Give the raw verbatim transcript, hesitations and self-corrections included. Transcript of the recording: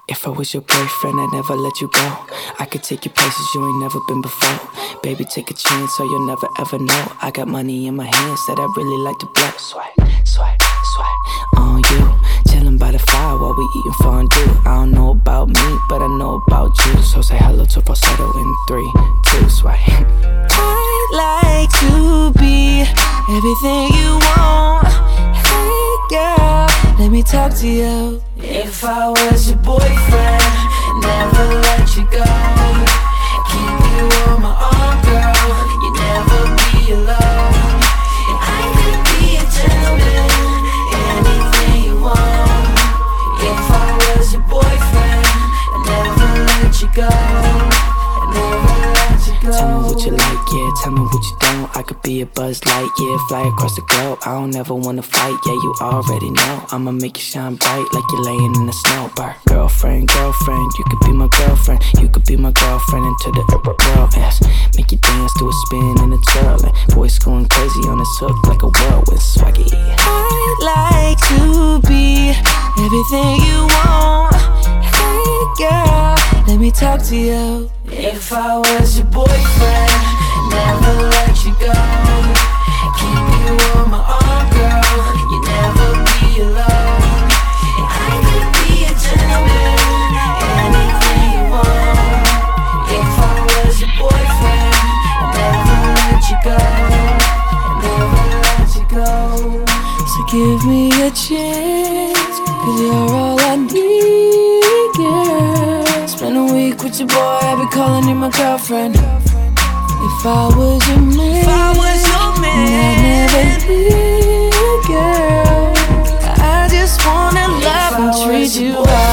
If I was your boyfriend, I'd never let you go. I could take you places you ain't never been before. Baby, take a chance so you'll never ever know. I got money in my hands that I really like to blow. Swipe, swipe, swipe on you. Chillin' by the fire while we eating fondue. I don't know about me, but I know about you. So say hello to falsetto in three, two, swipe. I'd like to be everything you want. Hey girl, let me talk to you. If I was your boyfriend, never let you go. Keep you on my arm, girl. You never be alone. And I could be a gentleman, anything you want. If I was your boyfriend, I'd never let you go. I'd never let you go. Tell me what you like, yeah, tell me what you don't. I could be a Buzz Light, yeah, fly across the globe. I don't ever wanna fight, yeah, you already know. I'ma make you shine bright like you're laying in the snow. Bird. Girlfriend, girlfriend, you could be my girlfriend. You could be my girlfriend into the world, yes. Make you dance to a spin and a twirl. And boys going crazy on this hook like a whirlwind swaggy. I'd like to be everything you want. Hey girl, let me talk to you. If I was your boyfriend, never let you go. Keep you on my arm, girl. You never be alone. And I could be a gentleman, anything you want. If I was your boyfriend, I'd never let you go. I'd never let you go. So give me a chance, cause you're all I need, girl. Spend a week with your boy, I'll be calling you my girlfriend. If I was your man, if I was your man, I'd never leave, girl. I just wanna love and treat you right.